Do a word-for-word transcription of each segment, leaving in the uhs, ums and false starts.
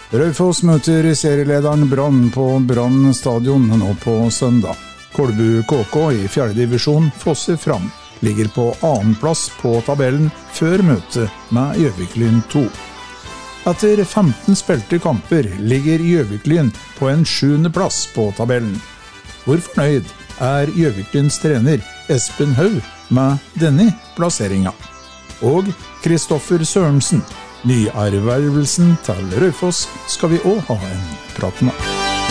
Raufoss møter serielederen Brann på Brann stadion nå på søndag. Kolbu K K i fjerde divisjon fosser fram, ligger på annen plass på tabellen før møtet med Gjøvik-Lyn to. Etter femten spilte kamper ligger Gjøvik-Lyn på en sjuende plass på tabellen. Hvor fornøyd er Gjøvik-Lyns trener Espen Haug med denne plasseringen? Og Kristoffer Sørensen, nyervervelsen til Raufoss, skal vi også ha en prat med.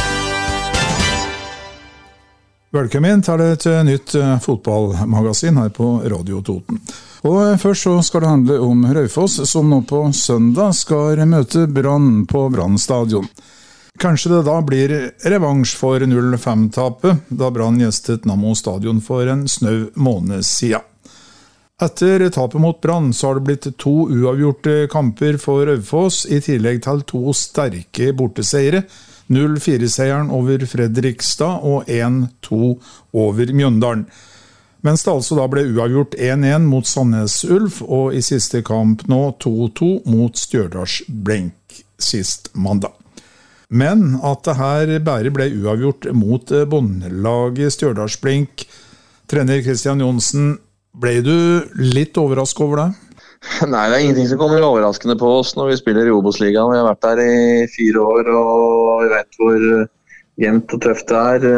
Velkommen til et nytt fotballmagasin her på Radio Toten. Og først så skal det handle om Raufoss, som nå på søndag skal møte Brann på Brann stadion. Kanskje det da blir revansj for null fem-tapet, da Brann gjestet Nammo stadion for en snau måned siden. Etter tapet mot Brann så har det blitt to uavgjorte kamper for Raufoss, i tillegg til to sterke borteseiere, null fire-seieren over Fredrikstad og en to over Mjøndalen. Mens det altså da ble uavgjort en en mot Sandnes Ulf, og i siste kamp nå to to mot Stjørdals Blink sist mandag. Men at det her bare ble uavgjort mot båndlaget Stjørdals Blink, trener Kristian Johnsen, ble du litt overrasket over det? Nei, det er ingenting som kommer overraskende på oss når vi spiller i Obos-ligaen. Vi har vært der i fire år, og vi vet hvor jevnt og tøft det er.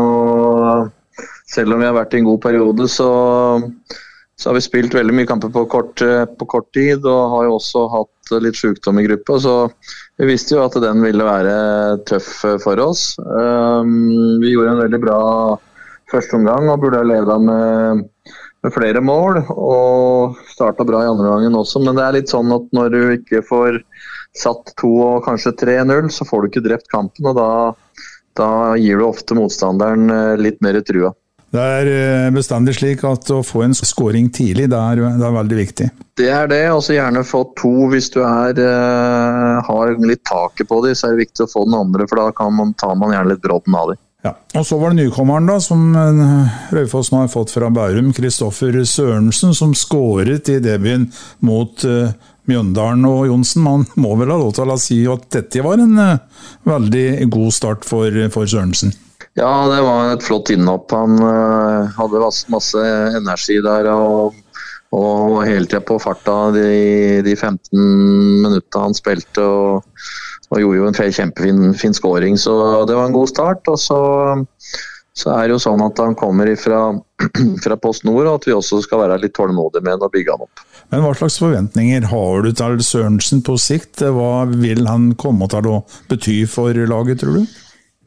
Og selv om vi har vært i en god periode, så, så har vi spilt veldig mye kamper på kort, på kort tid, og har jo også hatt litt sykdom i gruppa, så vi visste jo at den ville være tøff for oss. Vi gjorde en veldig bra første omgang, og burde ha ledet med med flere mål, og startet bra i andre gangen også, men det er litt sånn at når du ikke får satt to og kanskje tre null, så får du ikke drept kampen, og da, da gir du ofte motstanderen litt mer trua. Det er bestandig slik at å få en scoring tidlig, det er, det er veldig viktig. Det er det, og så gjerne få to hvis du er, har litt taket på dem, så er det viktig å få den andre, for da kan man, tar man gjerne litt brodden av dem. Ja, og så var det nykommeren da, som Raufoss nå har fått fra Bærum, Kristoffer Sørensen, som skåret i debuten mot uh, Mjøndalen, og Johnsen, man må vel ha lov til å si at dette var en uh, veldig god start for, for Sørensen. Ja, det var et flott innhopp. Han uh, hadde masse energi der, og, og hele tiden på farta de, de femten minutter han spilte, og og gjorde jo en kjempefin fin scoring, så det var en god start, og så, så er det jo sånn at han kommer fra, fra Post Nord, og at vi også skal være litt tålmodige med å bygge han opp. Men hva slags forventninger har du til Sørensen på sikt? Hva vil han komme til å bety for laget, tror du?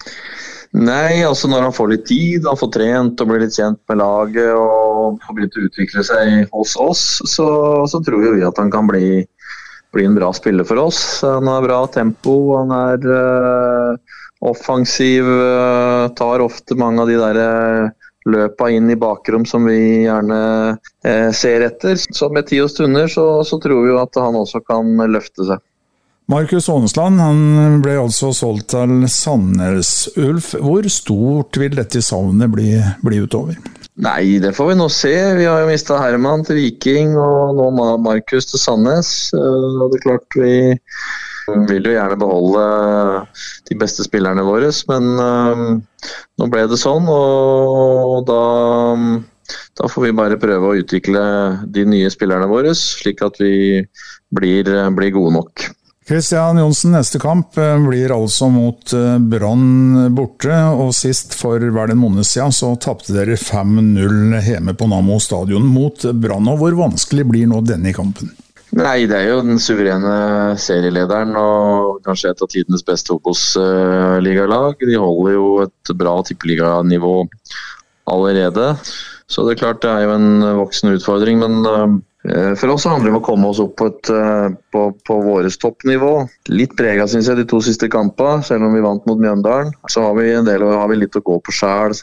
Nei, altså når han får litt tid, han får trent og blir litt kjent med laget, og har begynt å utvikle seg hos oss, så, så tror vi at han kan bli blir en bra spiller for oss. Han har bra tempo, han er uh, offensiv, uh, tar ofte mange av de der uh, løpa inn i bakrom som vi gjerne uh, ser etter. Så med tid og stunder så, så tror vi jo at han også kan løfte seg. Markus Aanesland, han ble altså solgt til Sandnes Ulf. Hvor stort vil dette savnet bli, bli utover? Nei, det får vi nå se. Vi har jo mistet Herman til Viking, og nå Markus til Sandnes. Og det er klart vi vil jo gjerne beholde de beste spillerne våre, men um, nå ble det sånn, og da, da får vi bare prøve å utvikle de nye spillerne våre, slik at vi blir, blir gode nok. Kristian Johnsen, neste kamp blir altså mot Brann borte, og sist for vel en måned siden så tappte dere fem null hjemme på Nammo stadion mot Brann. Og hvor vanskelig blir nå denne kampen? Nei, det er jo den suverene serielederen og kanskje et av tidenes beste Obos-ligalag. De holder jo et bra tippeliganivå allerede, så det er klart det er jo en voksen utfordring, men for oss handler det om å komme oss opp på, et, på, på våres toppnivå. Litt preget, synes jeg, de to siste kampene, selv om vi vant mot Mjøndalen. Så har vi en del, har vi litt å gå på selv.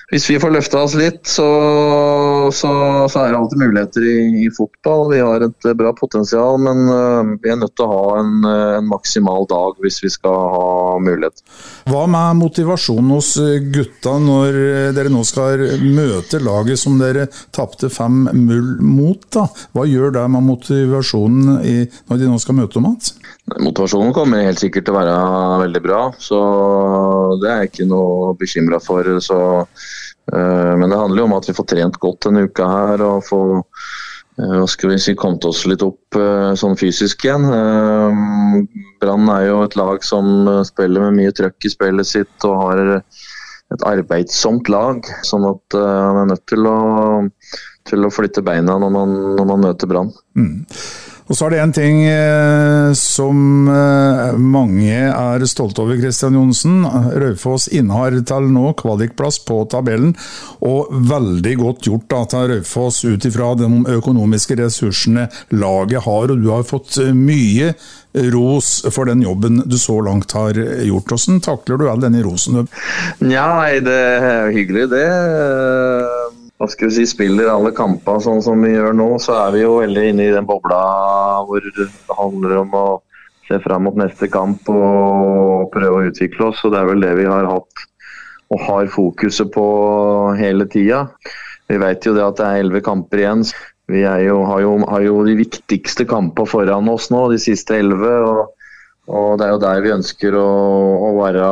Hvis vi får løfta oss litt, så, så, så er det alltid muligheter i, i fotball. Vi har et bra potensial, men uh, vi er nødt til å ha en, en maksimal dag hvis vi skal ha mulighet. Hva med motivasjonen hos gutta når dere nå skal møte laget som dere tapte fem null mot? Da? Hva gjør det med motivasjonen i, når de nå skal møte om igjen? Motivasjonen kommer helt sikkert til å være veldig bra, så det er jeg ikke noe bekymret for. Så, uh, men det handler jo om at vi får trent godt denne uka her, og får uh, skal vi si, kommet oss litt opp uh, sånn fysisk igjen. Uh, Brann er jo et lag som spiller med mye trøkk i spillet sitt, og har et arbeidsomt lag, sånn at uh, man er nødt til å, til å flytte beina når man, når man møter Brann. Mm. Og så er det en ting eh, som eh, mange er stolt over, Christian Johnsen. Raufoss innehar til nå kvalikplass på tabellen, og veldig godt gjort da, til Raufoss ut ifra de økonomiske ressursene laget har, og du har fått mye ros for den jobben du så langt har gjort. Hvordan takler du all denne rosen? Ja, det er hyggelig det. Hva skal vi si, spiller alle kamper sånn som vi gjør nå, så er vi jo veldig inne i den bobla hvor det handler om å se frem mot neste kamp og prøve å utvikle oss, og det er vel det vi har hatt og har fokuset på hele tida. Vi vet jo det at det er elleve kamper igjen. Vi er jo, har, jo, har jo de viktigste kamper foran oss nå, de siste elleve, og, og det er jo der vi ønsker å, å være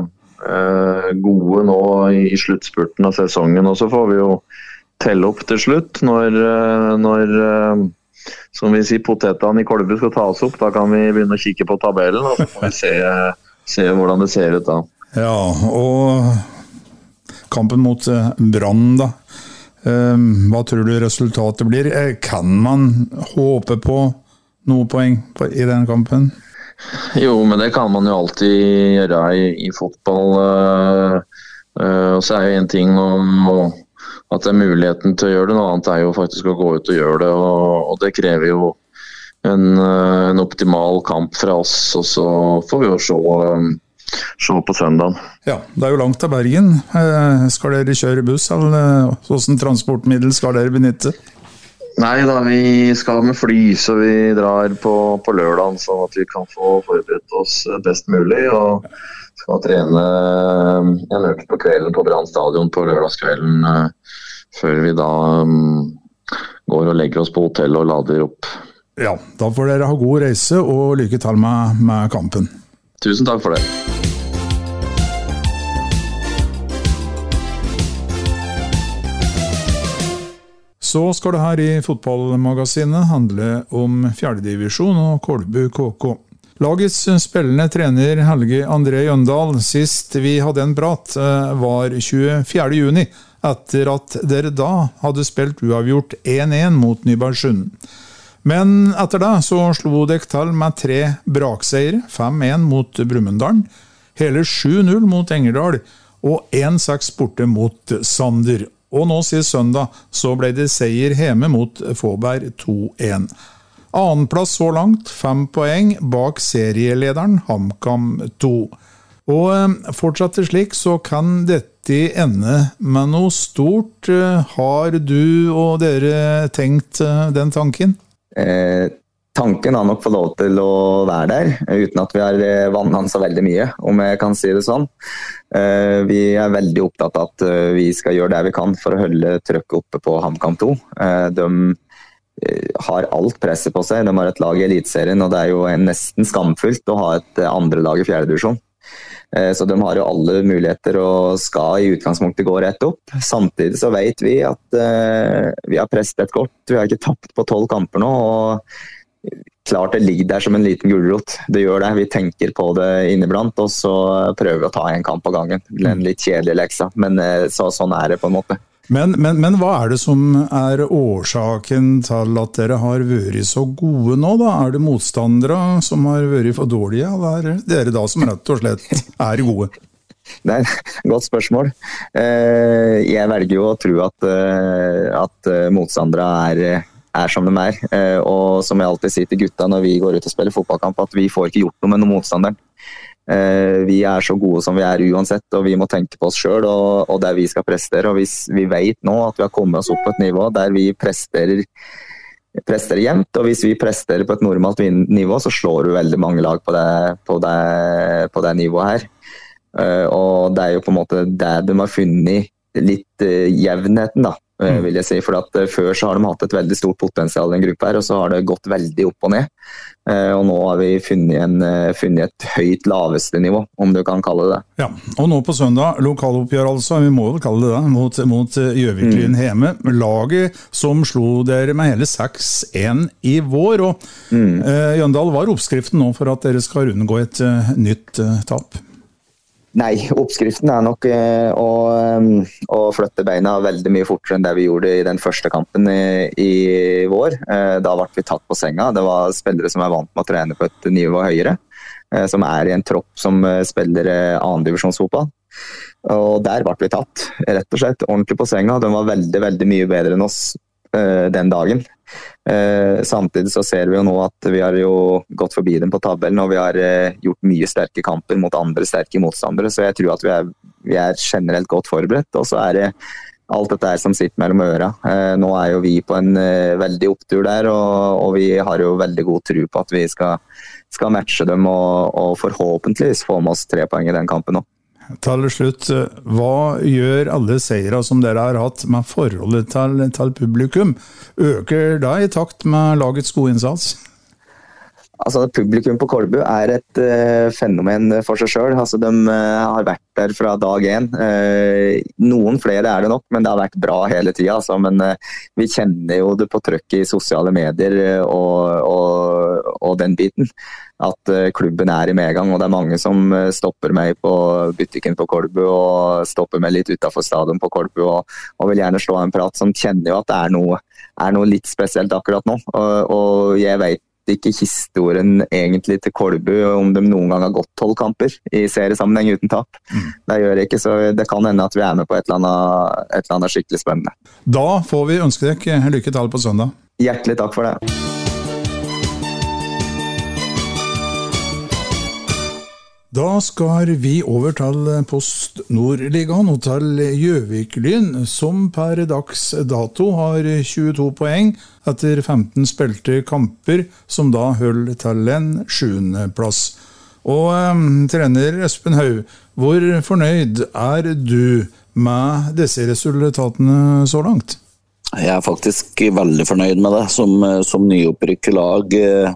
gode nå i sluttspurten av sesongen, og så får vi jo telle opp til slutt når, når som vi sier, potetene i kolben skal tas opp. Da kan vi begynne å kikke på tabellen, og så får vi se, se hvordan det ser ut da. Ja, og kampen mot Brann da, hva tror du resultatet blir? Kan man håpe på noe poeng i den kampen? Jo, men det kan man jo alltid gjøre i, i fotball. Uh, uh, og så er jo en ting å, at det er muligheten til å gjøre det, noe annet er jo faktisk å gå ut og gjøre det, og, og det krever jo en, uh, en optimal kamp fra oss, og så får vi jo se, um, se på søndagen. Ja, det er jo langt til Bergen. Uh, skal dere kjøre buss, eller hvordan transportmiddel skal dere benytte? Nei da, vi skal med fly, så vi drar på, på lørdagen, sånn at vi kan få forberedt oss best mulig, og skal trene en økt på kvelden på Brann stadion på lørdagskvelden, før vi da um, går og legger oss på hotell og lader opp. Ja, da får dere ha god reise, og lykke til med, med kampen. Tusen takk for det. Så skal det her i fotballmagasinet handle om fjerdedivisjon og Kolbu K K. Lagets spillende trener Helge André Jøndal, sist vi hadde en prat, var tjuefjerde juni, etter at dere da hadde spilt uavgjort én én mot Nybergsund. Men etter det så slo dere til med tre brakseier, fem én mot Brumunddal, hele sju null mot Engerdal og én seks borte mot Sander. Og nå sist søndag så ble det seier hjemme mot Fåberg to én. Annenplass så langt, fem poeng bak serielederen HamKam to. Og fortsatt slik så kan dette ende med noe stort. Har du og dere tenkt den tanken? Eh, tanken har nok fått lov til å være der, uten at vi har vannet så veldig mye, om jeg kan si det sånn. Eh, vi er veldig opptatt av at vi skal gjøre det vi kan for å holde trøkket oppe på HamKam to. Eh, de har alt presset på seg, de har et lag i elitserien, og det er jo nesten skamfullt å ha et andre lag i fjerde divisjon. Eh, så de har jo alle muligheter og skal i utgangspunktet gå rett opp. Samtidig så vet vi at eh, vi har presset godt, vi har ikke tapt på tolv kamper nå, og klart det ligger der som en liten gulrot. Det gjør det, vi tenker på det inniblant, og så prøver vi å ta en kamp på gangen. Det er en litt kjedelig leksa, men så, sånn er det på en måte. Men, men, men hva er det som er årsaken til at dere har vært så gode nå da? Er det motstandere som har vært for dårlige, eller er det dere da som rett og slett er gode? Det er et godt spørsmål. Jeg velger jo å tro at, at motstandere er er som de er, og som jeg alltid sier til gutta når vi går ut og spiller fotballkamp, at vi får ikke gjort noe med noen motstanderen. Eh, vi er så gode som vi er uansett, og vi må tenke på oss selv og, og det vi skal prestere. Og hvis vi vet nå at vi har kommet oss opp på et nivå der vi presterer, presterer jevnt, og hvis vi presterer på et normalt nivå, så slår du veldig mange lag på det, på det, på det nivået her. Eh, og det er jo på en måte det de har funnet litt uh, jevnheten da, uh, vil jeg si, for at uh, før så har de hatt et veldig stort potensial i en gruppe her, og så har det gått veldig opp og ned, uh, og nå har vi funnet, en, uh, funnet et høyt laveste nivå, om du kan kalle det det. Ja, og nå på søndag, lokaloppgjør altså, vi må vel kalle det det, mot, mot Gjøvik-Lyn mm. hjemme, laget som slo dere med hele seks en i vår, og mm. uh, Jøndal, var oppskriften nå for at dere skal unngå et uh, nytt uh, tap? Nei, oppskriften er nok eh, å, å flytte beina veldig mye fortere enn det vi gjorde i den første kampen i, i vår. Eh, da ble vi tatt på senga. Det var spillere som er vant med å trene på et nivå høyere, eh, som er i en tropp som eh, spiller eh, annendivisjonsfotball. Og der ble vi tatt, rett og slett, ordentlig på senga. De var veldig, veldig mye bedre enn oss eh, den dagen. Eh, samtidig så ser vi jo nå at vi har jo gått forbi dem på tabellen, og vi har eh, gjort mye sterke kamper mot andre sterke motstandere, så jeg tror at vi er, vi er generelt godt forberedt, og så er det alt dette her som sitter mellom øra. Eh, nå er jo vi på en eh, veldig opptur der, og, og vi har jo veldig god tro på at vi skal, skal matche dem, og, og forhåpentligvis få med oss tre poeng i den kampen nå. Til slutt, hva gjør alle seire som dere har hatt med forholdet til, til publikum? Øker det i takt med lagets gode innsats? Altså, publikum på Kolbu er et uh, fenomen for seg selv. Altså, de uh, har vært der fra dag én. Uh, noen flere er det nok, men det har vært bra hele tiden. Altså. Men uh, vi kjenner jo det på trykket i sosiale medier uh, og, og, og den biten. At uh, klubben er i medgang, og det er mange som uh, stopper meg på butikken på Kolbu og stopper meg litt utenfor stadion på Kolbu og, og vil gjerne slå en prat, som kjenner jo at det er noe, er noe litt spesielt akkurat nå. Og, og jeg vet ikke historien egentlig til Kolbu om de noen gang har gått tolv kamper i seriesammenheng uten tap. Mm. Det gjør det ikke, så det kan hende at vi er med på et eller annet, et eller annet skikkelig spennende. Da får vi ønske deg lykke til på søndag. Hjertelig takk for det. Da skal vi over til Post Nord-ligaen og til Gjøvik-Lyn, som per dags dato har tjueto poeng etter femten spilte kamper, som da holder til en sjuende plass. Og eh, trener Espen Haug, hvor fornøyd er du med disse resultatene så langt? Jeg er faktisk veldig fornøyd med det, som, som nyopprykket lag.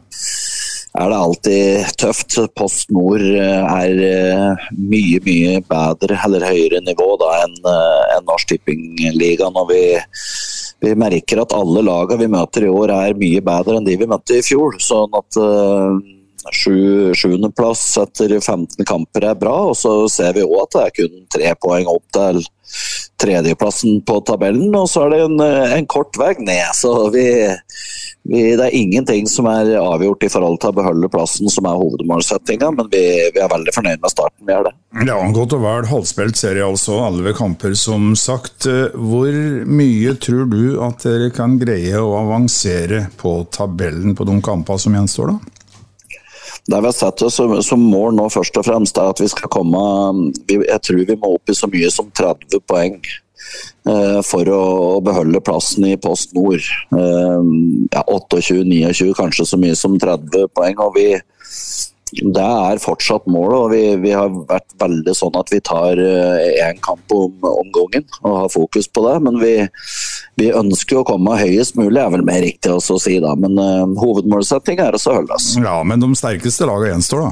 Er det alltid tøft. Post Nord er mye, mye bedre eller høyere nivå da enn en Norsk Tipping-ligaen, og vi, vi merker at alle lagene vi møter i år er mye bedre enn de vi møtte i fjor, sånn at uh, sju, sjuende plass etter femten kamper er bra, og så ser vi også at det er kun tre poeng opp til tredjeplassen på tabellen, og så er det en, en kort vei ned, så vi, vi, det er ingenting som er avgjort i forhold til å beholde plassen som er hovedmålsettingen, men vi, vi er veldig fornøyd med starten vi er det. Ja, godt og vel halvspilt serie altså, alle kamper som sagt. Hvor mye tror du at dere kan greie å avansere på tabellen på de kampene som gjenstår da? Det vi har sett oss som, som mål nå først og fremst er at vi skal komme, vi, jeg tror vi må opp i så mye som tretti poeng eh, for å, å beholde plassen i Post Nord. Eh, ja, tjueåtte, tjueni, kanskje så mye som tretti poeng, og vi, det er fortsatt mål, og vi, vi har vært veldig sånn at vi tar en kamp om, om gangen og har fokus på det, men vi, vi ønsker å komme høyest mulig, er vel mer riktig å si da, men uh, hovedmålsetting er å holde oss. Ja, men de sterkeste lagene gjenstår da?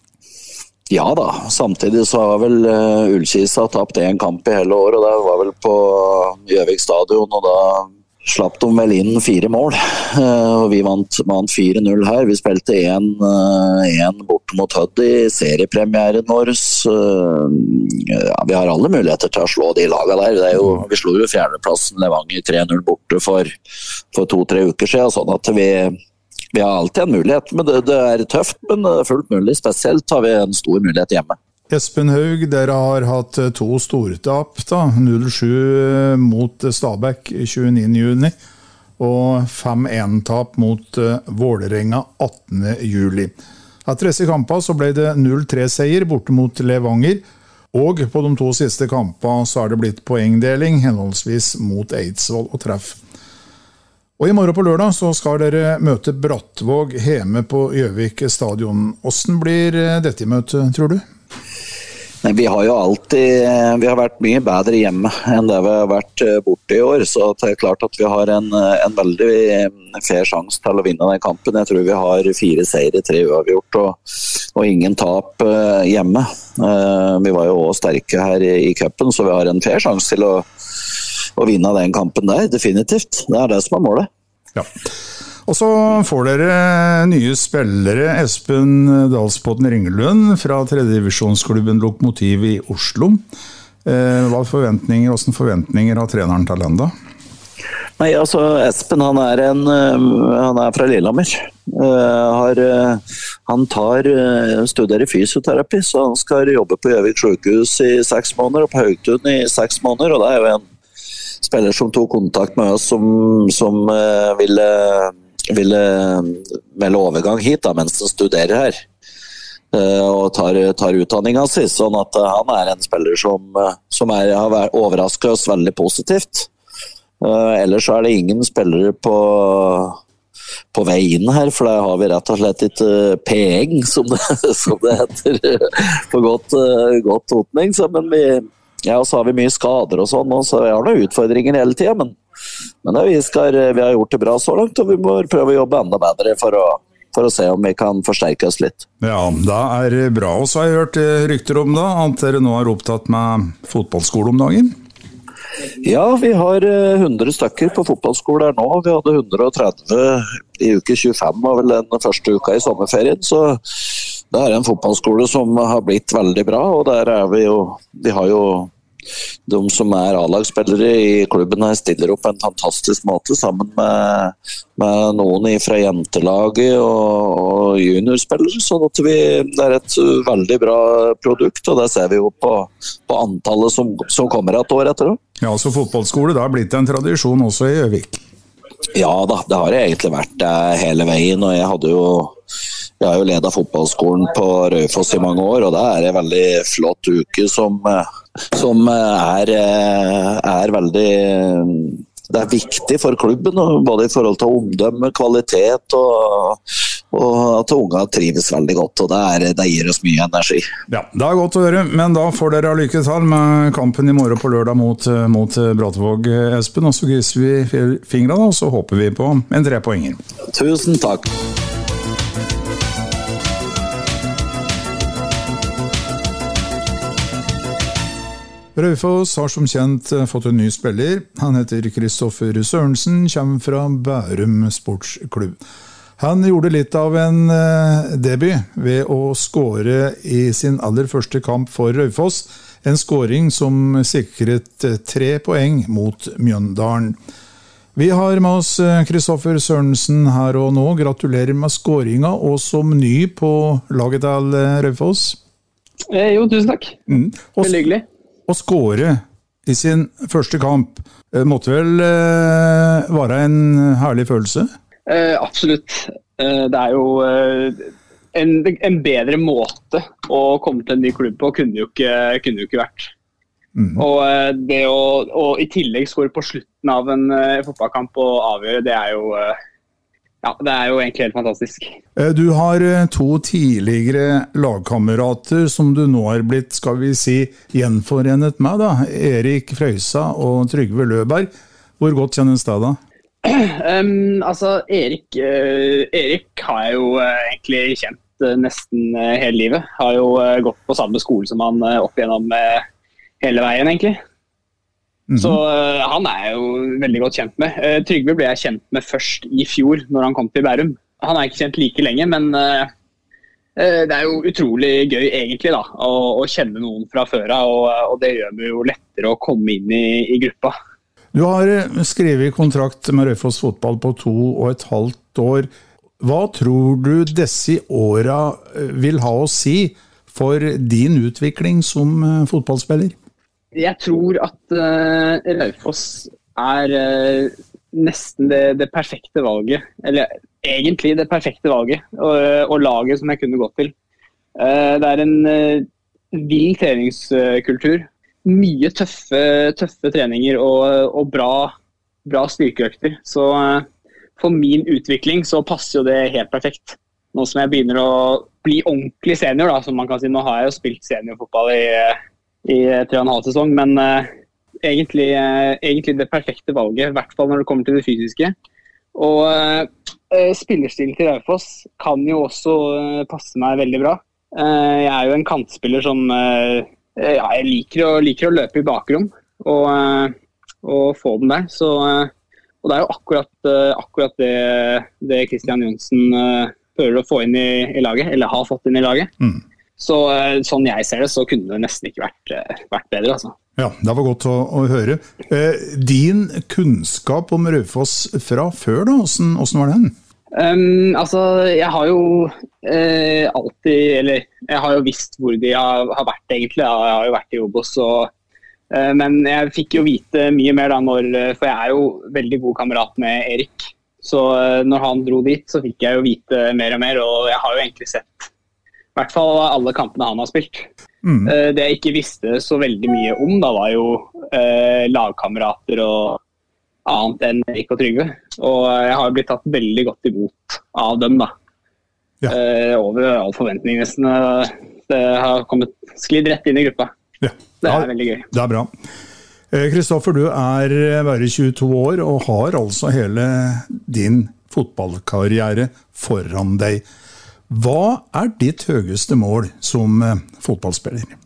Ja da, samtidig så har vel uh, Ullkisa tapt en kamp i hele år, og det var vel på Gjøvik stadion, og da slapp de vel inn fire mål, og vi vant, vant fire null her. Vi spilte en bort mot Hødd i seriepremieren vår. Ja, vi har alle muligheter til å slå de lagene der. Det er jo, vi slo jo fjerdeplassen Levanger tre null borte for, for to-tre uker siden, sånn at vi, vi har alltid en mulighet. Men det, det er tøft, men det er fullt mulig. Spesielt har vi en stor mulighet hjemme. Espen Haug, dere har hatt to stortap, da, null sju mot Stabæk tjueniende juni, og fem en-tap mot Vålerenga attende juli. Etter disse kampene så ble det null tre seier borte mot Levanger, og på de to siste kampene så er det blitt poengdeling, henholdsvis mot Eidsvoll og Treff. Og i morgen på lørdag så skal dere møte Brattvåg hjemme på Gjøvik stadion. Hvordan blir dette møtet, tror du? Nei, vi har jo alltid vi har vært mye bedre hjemme enn det vi har vært borte i år, så det er klart at vi har en, en veldig fair sjanse til å vinne den kampen. Jeg tror vi har fire seire, tre uavgjort og, og ingen tap hjemme. Vi var jo også sterke her i, i cupen, så vi har en fair sjanse til å, å vinne den kampen der, definitivt. Det er det som er målet. Ja. Og så får dere nye spillere, Espen Dalsbotn Ringelund fra tredje divisjonsklubben Lokomotiv i Oslo. Hva forventninger, hvordan forventninger har treneren til den da? Nei, altså Espen han er, en, han er fra Lillehammer. Har, han tar, studerer fysioterapi, så han skal jobbe på Gjøvik sykehus i seks måneder og på Haugtun i seks måneder, og det er jo en spiller som tok kontakt med oss som, som ville ville melde overgang hit da, mens han studerer her og tar, tar utdanningen sin, sånn at han er en spiller som, som er, har overrasket oss veldig positivt. Ellers er det ingen spillere på, på vei inn her, for der har vi rett og slett ikke peng, som det, som det heter på godt, godt totning, så, men vi, ja, så har vi mye skader og sånn, og så vi har noen utfordringer hele tiden, men Men vi, skal, vi har gjort det bra så langt, og vi må prøve å jobbe enda bedre for å, for å se om vi kan forsterke oss litt. Ja, det er bra. Og så har jeg hørt rykter om da, at dere nå er opptatt med fotballskole om dagen? Ja, vi har hundre stykker på fotballskole her nå. Vi hadde hundre og tretti i uke tjuefem, var vel den første uka i sommerferien, så det er en fotballskole som har blitt veldig bra, og der er vi jo, vi har jo de som er A-lagsspillere i klubben her stiller opp på en fantastisk måte sammen med, med noen fra jentelaget og, og juniorspillere, så at vi, det er et veldig bra produkt, og det ser vi jo på, på antallet som, som kommer et år etter. Ja, så fotballskole, det har blitt en tradisjon også i Gjøvik. Ja da, det har egentlig vært det hele veien, og jeg hadde jo Jeg har jo ledet fotballskolen på Raufoss i mange år, og det er en veldig flott uke som, som er, er veldig Det er viktig for klubben, både i forhold til omdømme, kvalitet og, og at unga trives veldig godt, og det, er, det gir oss mye energi. Ja, det er godt å høre, men da får dere lykke til med kampen i morgen på lørdag mot, mot Brattvåg, Espen, og så krysser vi fingrene, og så håper vi på en tre poenger. Tusen takk. Raufoss har som kjent fått en ny spiller. Han heter Kristoffer Sørensen, kommer fra Bærum Sportsklubb. Han gjorde litt av en debut ved å skåre i sin aller første kamp for Raufoss. En skåring som sikret tre poeng mot Mjøndalen. Vi har med oss Kristoffer Sørensen her og nå. Gratulerer med skåringa, og som ny på laget til Raufoss. Eh, jo, tusen takk. Mm. Veldig hyggelig. Å skåre i sin første kamp måtte vel eh, være en herlig følelse? Eh, absolutt. Eh, det er jo eh, en, en bedre måte å komme til en ny klubb på, kunne jo ikke, kunne jo ikke vært. Mm. Og eh, det å, å i tillegg skåre på slutten av en eh, fotballkamp og avgjøre, det er jo... Eh, Ja, det er jo egentlig helt fantastisk. Du har to tidligere lagkamerater som du nå er blitt, skal vi si, gjenforenet med, da. Erik Frøysa og Trygve Løberg. Hvor godt kjennes det da? Um, altså, Erik, uh, Erik har jeg jo uh, egentlig kjent uh, nesten uh, hele livet. Har jo uh, gått på samme skole som han uh, opp igjennom uh, hele veien, egentlig. Mm-hmm. Så uh, han er jeg jo veldig godt kjent med. Uh, Trygve ble jeg kjent med først i fjor, når han kom til Bærum. Han er ikke kjent like lenge, men uh, uh, det er jo utrolig gøy egentlig da, å, å kjenne noen fra før av, og, og det gjør det jo lettere å komme inn i, i gruppa. Du har skrevet kontrakt med Raufoss fotball på to og et halvt år. Hva tror du disse åra vil ha å si for din utvikling som fotballspiller? Jeg tror at uh, Raufoss er uh, nesten det, det perfekte valget. Eller egentlig det perfekte valget, og, og laget som jeg kunne gått til. Det er en vill treningskultur, mye tøffe, tøffe treninger og, og bra, bra styrkeøkter. Så for min utvikling så passer jo det helt perfekt. Nå som jeg begynner å bli ordentlig senior, da, som man kan si. Nå har jeg jo spilt seniorfotball i, i tre og en halv sesong, men uh, egentlig, uh, egentlig det perfekte valget, i hvert fall når det kommer til det fysiske. Og uh, spillerstilen til Raufoss kan jo også uh, passe meg veldig bra. Uh, jeg er jo en kantspiller som uh, ja, jeg liker å, liker å løpe i bakrom og, uh, og få den der. Så, uh, og det er jo akkurat, uh, akkurat det, det Christian Johnsen uh, prøver å få inn i, i laget, eller har fått inn i laget. Mm. Så uh, sånn jeg ser det, så kunne det nesten ikke vært, uh, vært bedre. Altså. Ja, det var godt å, å høre. Uh, din kunnskap om Raufoss fra før, da, hvordan, hvordan var den? Um, altså, jeg har jo uh, alltid, eller jeg har jo visst hvor de har, har vært egentlig, jeg har jo vært i Obos, og, uh, men jeg fikk jo vite mye mer da når, for jeg er jo veldig god kamerat med Erik, så uh, når han dro dit så fikk jeg jo vite mer og mer, og jeg har jo egentlig sett i hvert fall alle kampene han har spilt. Mm. Uh, det jeg ikke visste så veldig mye om da var jo uh, lagkamerater og annet enn Erik og Trygve. Og jeg har blitt tatt veldig godt imot av dem da. Ja. Eh, over all forventning nesten. Det har kommet sklidd rett inn i gruppa. Ja. Det er ja, veldig gøy. Det er bra. Kristoffer, du er bare tjueto år og har altså hele din fotballkarriere foran deg. Hva er ditt høyeste mål som fotballspiller?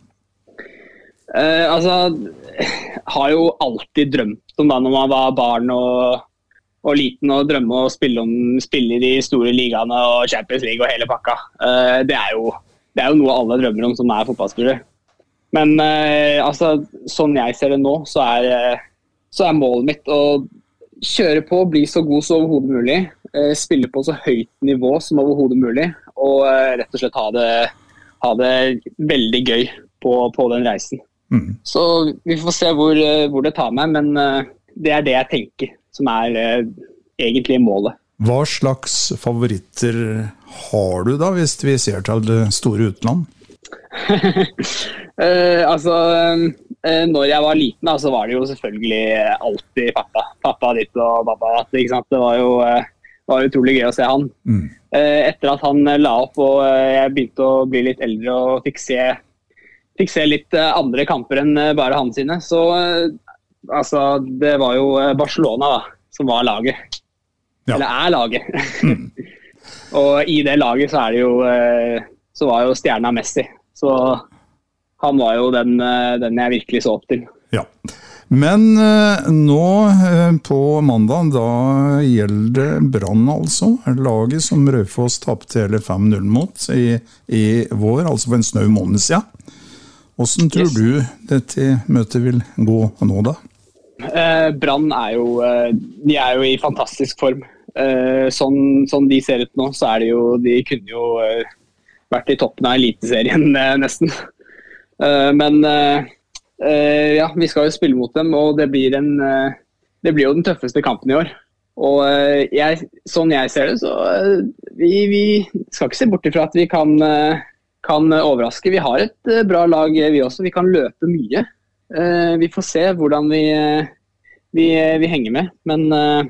Eh, altså, har jo alltid drømt om da når man var barn og, og liten og drømme å spille, om, spille i de store ligaene og Champions League og hele pakka. Eh, det, er jo, det er jo noe alle drømmer om som er fotballspiller. Men eh, altså, sånn jeg ser det nå, så er, så er målet mitt å kjøre på, bli så god som overhodet mulig, eh, spille på så høyt nivå som overhodet mulig, og eh, rett og slett ha det, ha det veldig gøy på, på den reisen. Mm. Så vi får se hvor, hvor det tar meg, men uh, det er det jeg tenker som er uh, egentlig målet. Hva slags favoritter har du da, hvis vi ser til det store utland? uh, altså, uh, når jeg var liten da, så var det jo selvfølgelig alltid pappa. Pappa ditt og pappa datt, ikke sant? Det var jo uh, var utrolig gøy å se han. Mm. Uh, etter at han la opp og uh, jeg begynte å bli litt eldre og fikk se fikk se litt andre kamper enn bare han sine, så altså, det var jo Barcelona da, som var laget. Ja. Eller er laget. Mm. Og i det laget så er det jo, så var jo stjerna Messi. Så han var jo den, den jeg virkelig så opp til. Ja. Men nå på mandag, da gjelder det Brann altså. Laget som Raufoss tappte hele fem null mot i, i vår, altså for en snau måned siden. Hvordan tror yes. du dette møtet vil gå nå da? Eh, Brann er jo, de er jo i fantastisk form. Eh, sånn, sånn de ser ut nå, så er det jo, de kunne jo eh, vært i toppen av eliteserien eh, nesten. Eh, men eh, ja, vi skal jo spille mot dem, og det blir, en, eh, det blir jo den tøffeste kampen i år. Og eh, jeg, sånn jeg ser det, så eh, vi, vi skal ikke se bort ifra at vi kan... Eh, kan overraske. Vi har et bra lag vi også. Vi kan løpe mye. Vi får se hvordan vi, vi, vi henger med. Men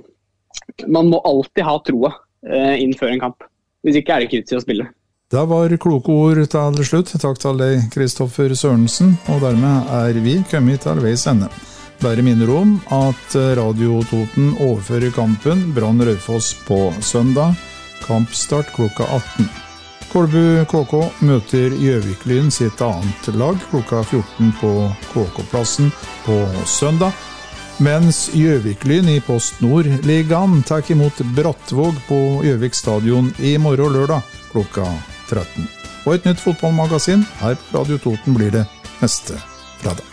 man må alltid ha troa innenfor en kamp. Hvis ikke er det ikke vits i å spille. Det var kloke ord til slutt. Takk til deg, Kristoffer Sørensen. Og dermed er vi kommet til veis ende. Bare minner om at Radio Toten overfører kampen Brann Raufoss på søndag. Kampstart klokka atten. Kolbu K K møter Gjøvik-Lyn sitt annet lag klokka fjorten på K K-plassen på søndag, mens Gjøvik-Lyn i Post Nord-ligaen tar imot Brattvåg på Gjøvik stadion i morgen lørdag klokka tretten. Og et nytt fotballmagasin her på Radio Toten blir det neste fredag.